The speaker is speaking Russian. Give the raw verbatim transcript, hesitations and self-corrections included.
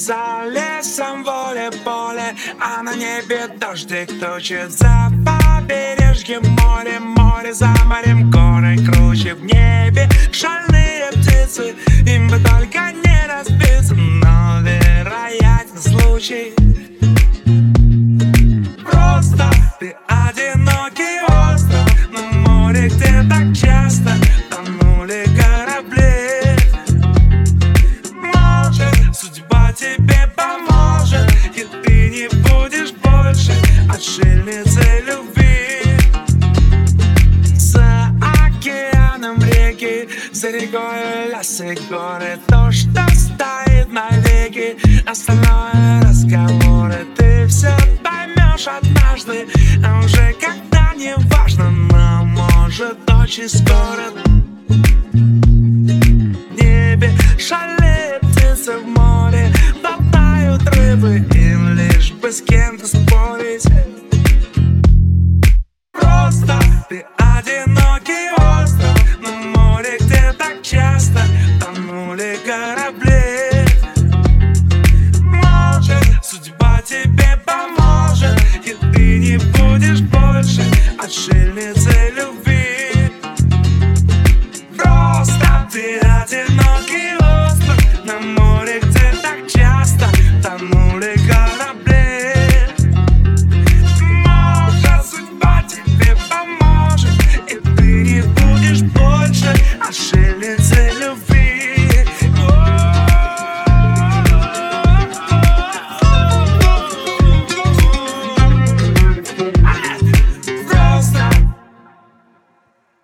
За лесом воле-поле, а на небе дождик тучит. За побережьем море, море за морем, горы круче в небе. Шальные птицы, им бы только не разбиться, но вероятен случай. Просто ты одинокий остров на море, где так часто тонули корабли. Может, судьба тебе поможет, и ты не будешь больше отшельницей любви. За океаном реки, за рекой леса и горы, то, что стоит навеки, остальное разговоры. Ты все поймешь однажды, а уже когда не важно, но может очень скоро. В небе шалеют птицы, в море болтают рыбы, им лишь бы с кем-то спорить. Просто ты одинокий остров на море, где так часто тонули корабли. Может, судьба тебе поможет, и ты не будешь больше отшельницей.